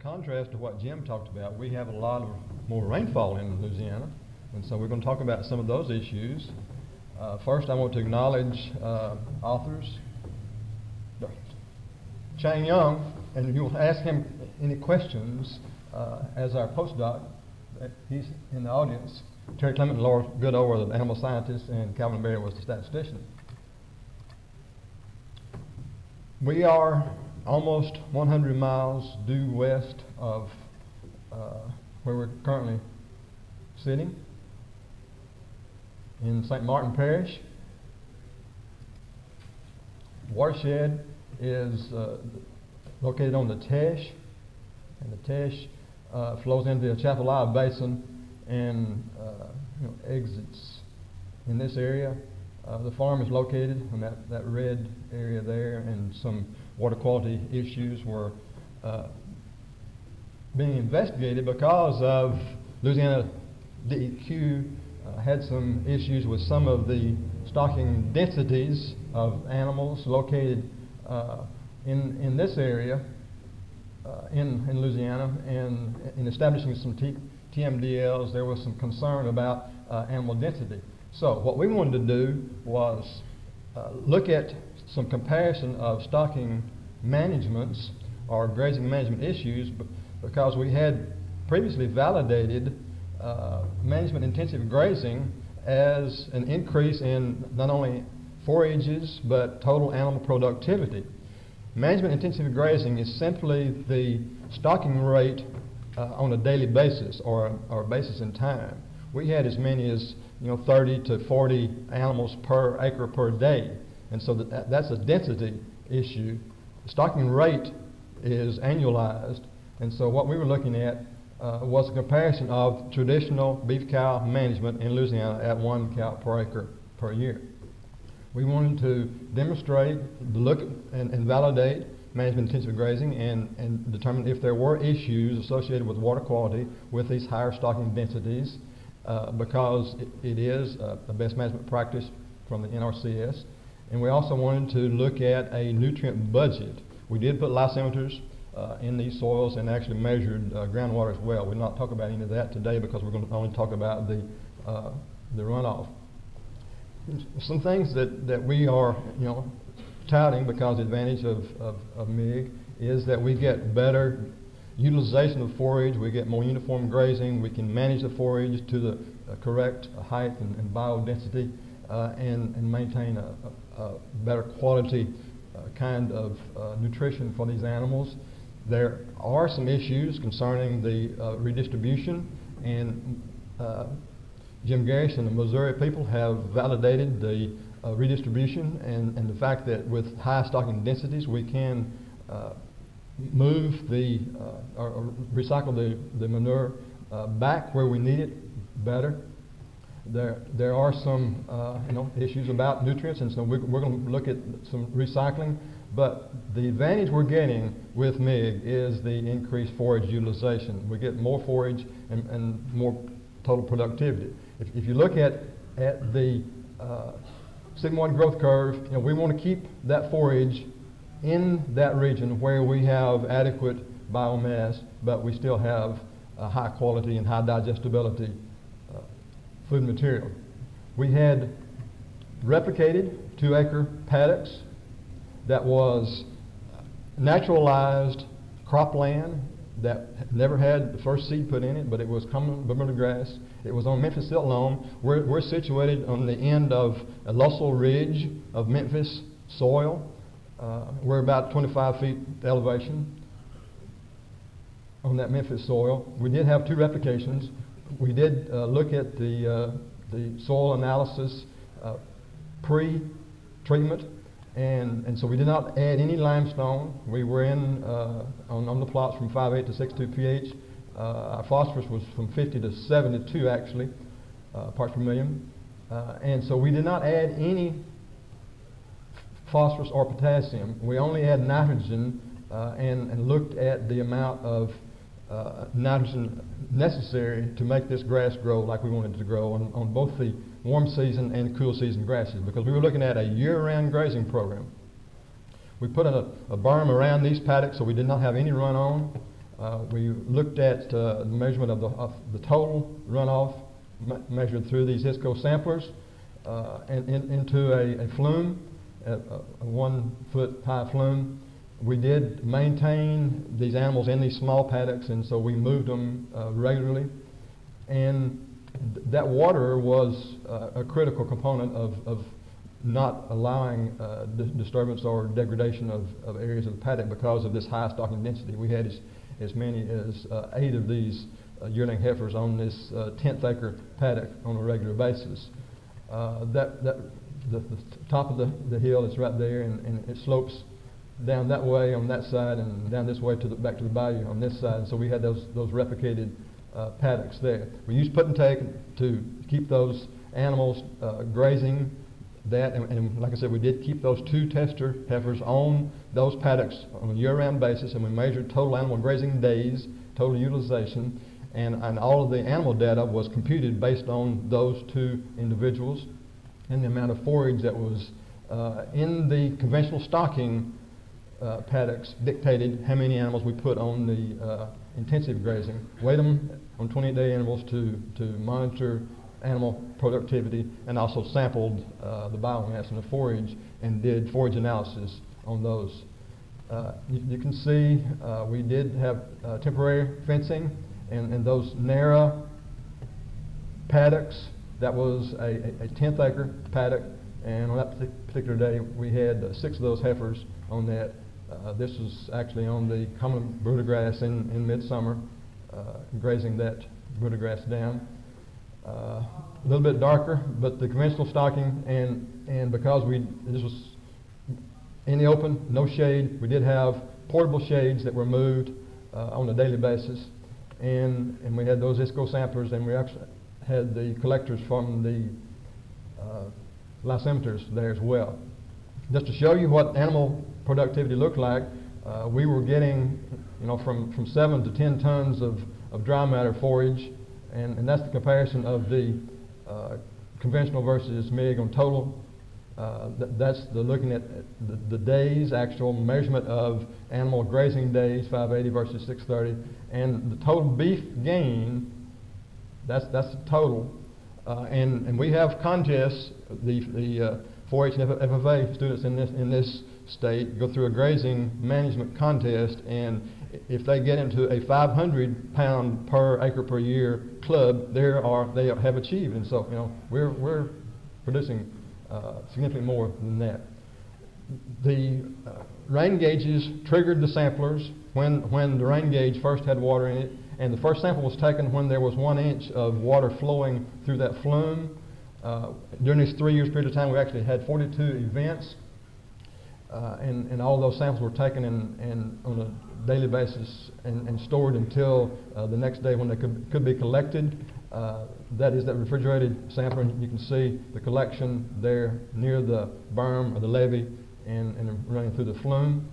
contrast to what Jim talked about, we have a lot of more rainfall in Louisiana, and so we're going to talk about some of those issues. First, I want to acknowledge authors. Chang Young, and you'll ask him any questions as our postdoc. He's in the audience. Terry Clement and Laura Goodow are the animal scientists, and Calvin Berry was the statistician. We are almost 100 miles due west of where we're currently sitting in St. Martin Parish. Watershed is located on the Teche, and the Teche flows into the Atchafalaya Basin and exits in this area. The farm is located in that red area there, and some water quality issues were being investigated because of Louisiana DEQ had some issues with some of the stocking densities of animals located in this area in Louisiana, and in establishing some TMDLs, there was some concern about animal density. So what we wanted to do was look at some comparison of stocking managements or grazing management issues, because we had previously validated management intensive grazing as an increase in not only forages but total animal productivity. Management intensive grazing is simply the stocking rate on a daily basis or basis in time. We had as many as 30 to 40 animals per acre per day, and so that's a density issue. The stocking rate is annualized, and so what we were looking at was a comparison of traditional beef cow management in Louisiana at 1 cow per acre per year. We wanted to demonstrate, look and validate management intensive grazing and determine if there were issues associated with water quality with these higher stocking densities, because it is a best management practice from the NRCS. And we also wanted to look at a nutrient budget. We did put lysimeters in these soils and actually measured groundwater as well. We'll not talk about any of that today because we're going to only talk about the runoff. Some things that we are touting because the advantage of MIG is that we get better utilization of forage, we get more uniform grazing, we can manage the forage to the correct height and biodensity, and maintain a better quality kind of nutrition for these animals. There are some issues concerning the redistribution, and Jim Garish and the Missouri people have validated the redistribution and the fact that with high stocking densities we can move or recycle the manure back where we need it better. There are some issues about nutrients, and so we're going to look at some recycling. But the advantage we're getting with MIG is the increased forage utilization. We get more forage and more total productivity. If you look at the sigmoid growth curve, we want to keep that forage in that region where we have adequate biomass, but we still have high quality and high digestibility food material. We had replicated 2-acre paddocks that was naturalized cropland that never had the first seed put in it, but it was common Bermuda grass. It was on Memphis silt loam. We're situated on the end of a loessl ridge of Memphis soil. We're about 25 feet elevation on that Memphis soil. We did have 2 replications. We did look at the soil analysis pre-treatment, and so we did not add any limestone. We were in on the plots from 5.8 to 6.2 pH. Our phosphorus was from 50 to 72 actually parts per million, and so we did not add any phosphorus or potassium. We only had nitrogen and looked at the amount of nitrogen necessary to make this grass grow like we wanted it to grow on both the warm season and cool season grasses, because we were looking at a year-round grazing program. We put a berm around these paddocks so we did not have any run-on, We looked at the measurement of the total runoff measured through these ISCO samplers and into a flume, a 1 foot high flume. We did maintain these animals in these small paddocks, and so we moved them regularly. And that water was a critical component of not allowing disturbance or degradation of areas of the paddock because of this high stocking density. We had as many as 8 of these yearling heifers on this 10th acre paddock on a regular basis. The top of the hill is right there, and it slopes down that way on that side and down this way back to the bayou on this side. And so we had those replicated paddocks there. We used put and take to keep those animals grazing that, and like I said, we did keep those 2 tester heifers on those paddocks on a year-round basis, and we measured total animal grazing days, total utilization, and all of the animal data was computed based on those 2 individuals, and the amount of forage that was in the conventional stocking paddocks dictated how many animals we put on the intensive grazing. Weighed them on 28-day intervals to monitor animal productivity, and also sampled the biomass and the forage and did forage analysis on those. You can see we did have temporary fencing and those narrow paddocks. That was a 10th acre paddock, and on that particular day we had 6 of those heifers on that. This was actually on the common brooder grass in midsummer, grazing that brooder grass down. A little bit darker, but the conventional stocking, and because this was in the open, no shade, we did have portable shades that were moved on a daily basis, and we had those ISCO samplers, and we actually had the collectors from the lysimeters there as well. Just to show you what animal productivity looked like, we were getting, from 7 to 10 tons of dry matter forage, and that's the comparison of the conventional versus MIG on total. That's looking at the days, actual measurement of animal grazing days, 580 versus 630, and the total beef gain. That's the total, and we have contests. The 4-H and FFA students in this state go through a grazing management contest, and if they get into a 500 pound per acre per year club, they have achieved. And so we're producing significantly more than that. The rain gauges triggered the samplers when the rain gauge first had water in it, and the first sample was taken when there was 1 inch of water flowing through that flume. During this 3 years period of time, we actually had 42 events, and all those samples were taken and on a daily basis and stored until the next day when they could be collected. That is that refrigerated sampler, and you can see the collection there near the berm or the levee and running through the flume.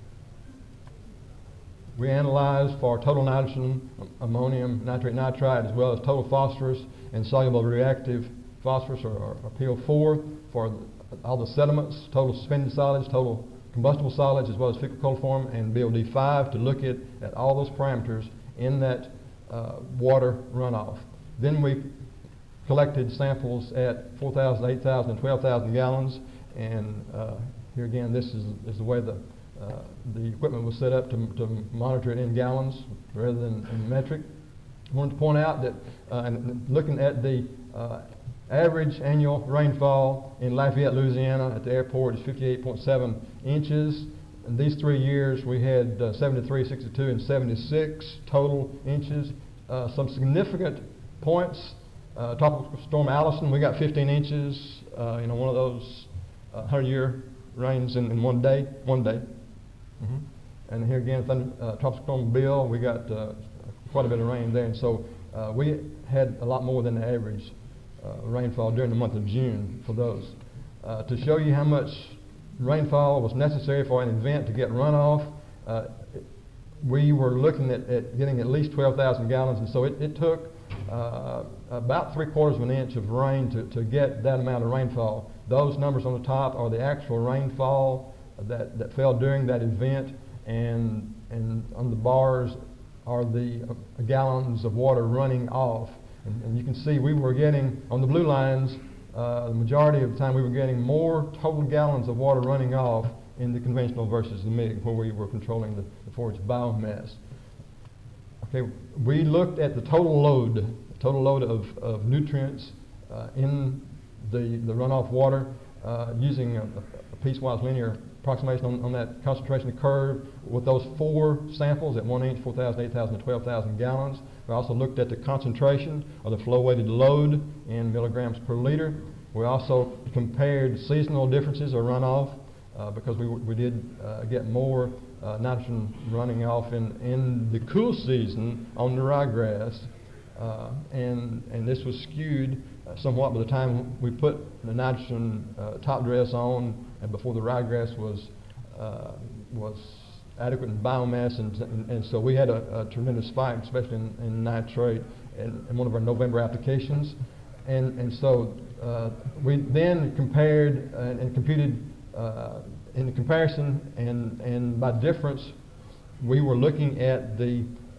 We analyzed for total nitrogen, ammonium, nitrate, nitrite, as well as total phosphorus and soluble reactive phosphorus or PO4 for all the sediments, total suspended solids, total combustible solids, as well as fecal coliform and BOD5 to look at all those parameters in that water runoff. Then we collected samples at 4,000, 8,000, and 12,000 gallons, and here again, this is the way the equipment was set up to monitor it in gallons rather than in metric. I wanted to point out that and looking at the average annual rainfall in Lafayette, Louisiana at the airport is 58.7 inches. In these 3 years we had 73, 62, and 76 total inches. Some significant points. Tropical Storm Allison, we got 15 inches. One of those 100-year rains in one day. And here again, Tropical Storm Bill, we got quite a bit of rain there, and so we had a lot more than the average rainfall during the month of June for those. To show you how much rainfall was necessary for an event to get runoff, we were looking at getting at least 12,000 gallons, and so it took about 3/4 of an inch of rain to get that amount of rainfall. Those numbers on the top are the actual rainfall that fell during that event, and on the bars are the gallons of water running off. And you can see we were getting, on the blue lines, the majority of the time we were getting more total gallons of water running off in the conventional versus the MIG, where we were controlling the forage biomass. Okay, we looked at the total load of nutrients in the runoff water using a piecewise linear approximation on that concentration curve with those 4 samples at 1 inch, 4,000, 8,000, and 12,000 gallons. We also looked at the concentration of the flow-weighted load in milligrams per liter. We also compared seasonal differences of runoff because we did get more nitrogen running off in the cool season on the ryegrass, and this was skewed somewhat by the time we put the nitrogen top dress on and before the ryegrass was adequate in biomass, and so we had a tremendous spike, especially in nitrate in one of our November applications, and so we then compared and computed in the comparison, and by difference we were looking at the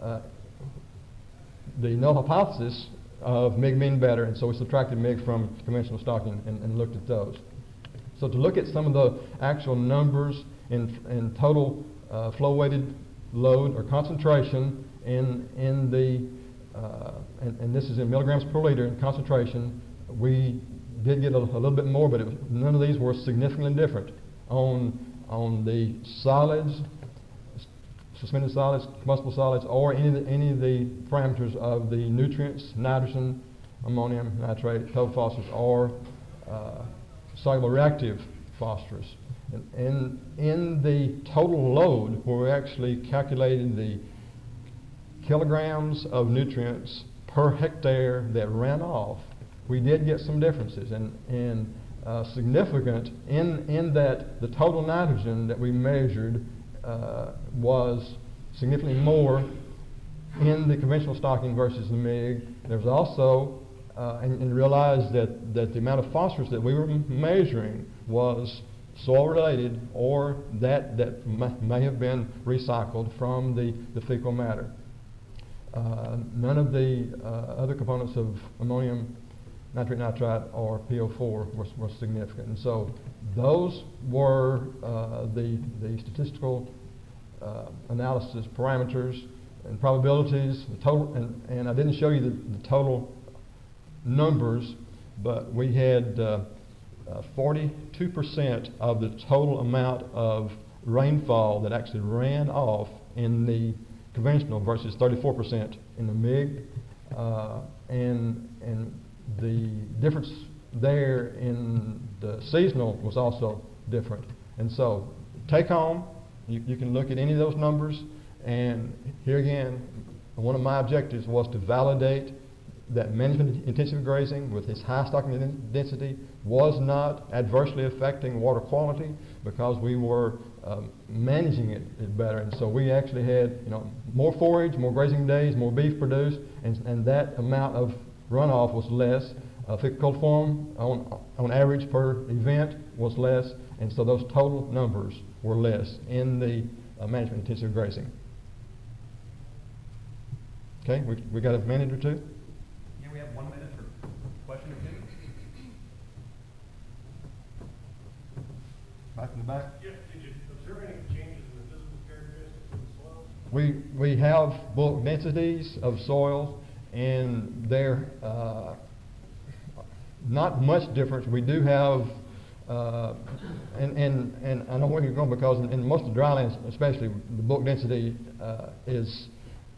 null hypothesis of MIG mean better, and so we subtracted MIG from conventional stocking and looked at those. So to look at some of the actual numbers in total flow-weighted load or concentration in the and this is in milligrams per liter in concentration, we did get a little bit more, but none of these were significantly different on the solids, suspended solids, combustible solids, or any of the parameters of the nutrients, nitrogen, ammonium nitrate, total phosphorus, or soluble reactive phosphorus. And in the total load, where we actually calculated the kilograms of nutrients per hectare that ran off, we did get some differences, and significant in that the total nitrogen that we measured was significantly more in the conventional stocking versus the MIG. There was also, and realized that the amount of phosphorus that we were measuring was soil related, or that may have been recycled from the fecal matter. None of the other components of ammonium nitrate nitrite or PO4 were significant, and so those were the statistical analysis parameters and probabilities. The total, and I didn't show you the total numbers, but we had 42% of the total amount of rainfall that actually ran off in the conventional versus 34% in the MIG, and the difference there in the seasonal was also different. And so take home, you can look at any of those numbers, and here again, one of my objectives was to validate that management intensive grazing with its high stocking density was not adversely affecting water quality, because we were managing it better. And so we actually had, more forage, more grazing days, more beef produced, and that amount of runoff was less. Fecal coliform on average per event was less, and so those total numbers were less in the management intensive grazing. Okay, we got a minute or two? Yeah, we have 1 minute for question or two. Back in the back. Yeah, did you observe any changes in the physical characteristics of the soils? We have bulk densities of soil, and they're not much difference. We do have, and I know where you're going, because in most of the drylands, especially, the bulk density is,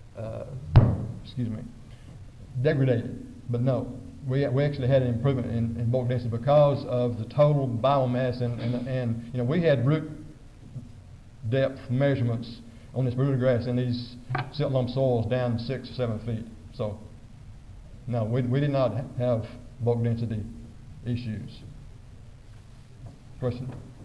degraded. But no, we actually had an improvement in bulk density because of the total biomass, and we had root depth measurements on this Bermuda grass in these silt lump soils down 6 or 7 feet. So no, we did not have bulk density issues. Question?